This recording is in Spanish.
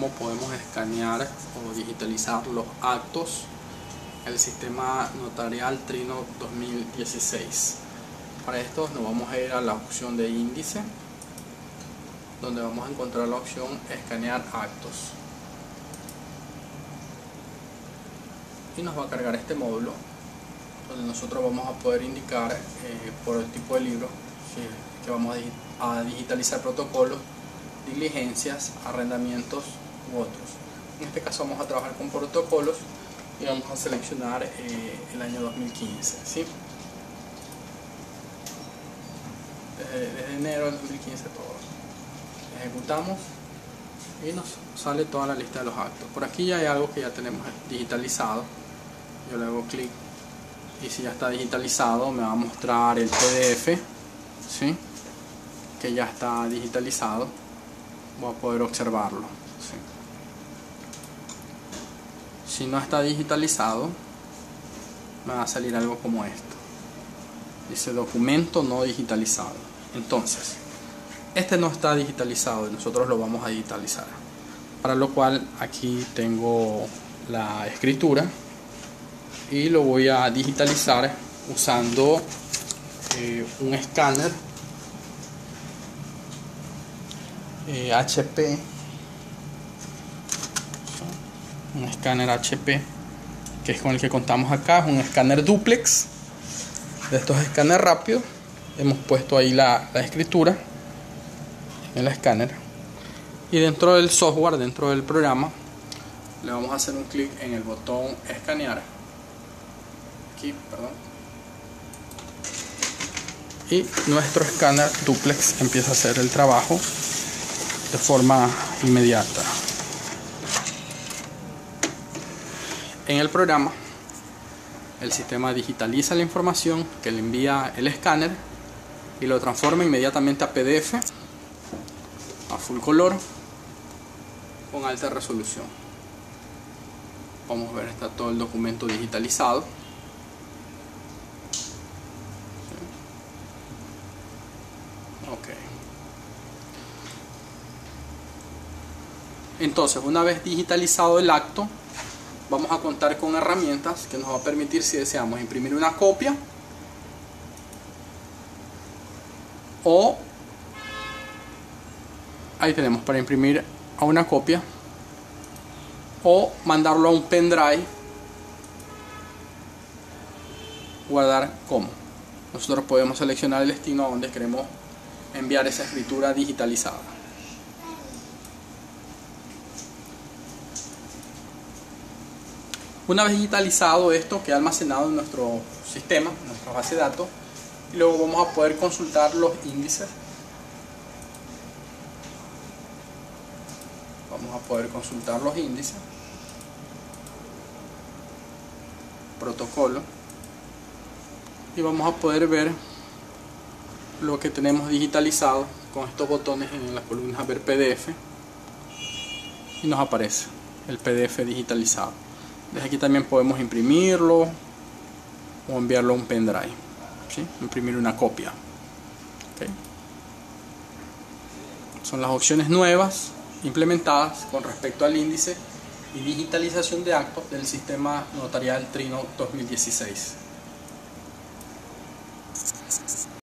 cómo podemos escanear o digitalizar los actos en el sistema notarial Trino 2016. Para esto nos vamos a ir a la opción de índice, donde vamos a encontrar la opción escanear actos, y nos va a cargar este módulo donde nosotros vamos a poder indicar por el tipo de libro que vamos a digitalizar protocolos, diligencias, arrendamientos u otros. En este caso vamos a trabajar con protocolos y vamos a seleccionar el año 2015, ¿sí? Desde enero del 2015 todo. Ejecutamos y nos sale toda la lista de los actos. Por aquí ya hay algo que ya tenemos digitalizado. Yo le hago clic y si ya está digitalizado me va a mostrar el PDF, ¿sí? Que ya está digitalizado. Voy a poder observarlo, ¿sí? Si no está digitalizado me va a salir algo como esto, dice documento no digitalizado. Entonces este no está digitalizado y nosotros lo vamos a digitalizar, para lo cual aquí tengo la escritura y lo voy a digitalizar usando un escáner HP, un escáner HP que es con el que contamos acá. Es un escáner duplex, de estos escáneres rápidos. Hemos puesto ahí la escritura en el escáner y dentro del software, dentro del programa, le vamos a hacer un clic en el botón escanear aquí, perdón, y nuestro escáner duplex empieza a hacer el trabajo de forma inmediata. En el programa el sistema digitaliza la información que le envía el escáner y lo transforma inmediatamente a PDF, a full color, con alta resolución. Vamos a ver, está todo el documento digitalizado. Ok. Entonces, una vez digitalizado el acto, vamos a contar con herramientas que nos va a permitir, si deseamos, imprimir una copia o ahí tenemos para imprimir a una copia o mandarlo a un pendrive, guardar como. Nosotros podemos seleccionar el destino a donde queremos enviar esa escritura digitalizada. Una vez digitalizado esto, queda almacenado en nuestro sistema, en nuestra base de datos, y luego vamos a poder consultar los índices. Vamos a poder consultar los índices, protocolo, y vamos a poder ver lo que tenemos digitalizado con estos botones en las columnas ver PDF, y nos aparece el PDF digitalizado. Desde aquí también podemos imprimirlo o enviarlo a un pendrive, ¿sí? Imprimir una copia. ¿Okay? Son las opciones nuevas implementadas con respecto al índice y digitalización de actos del sistema notarial Trino 2016.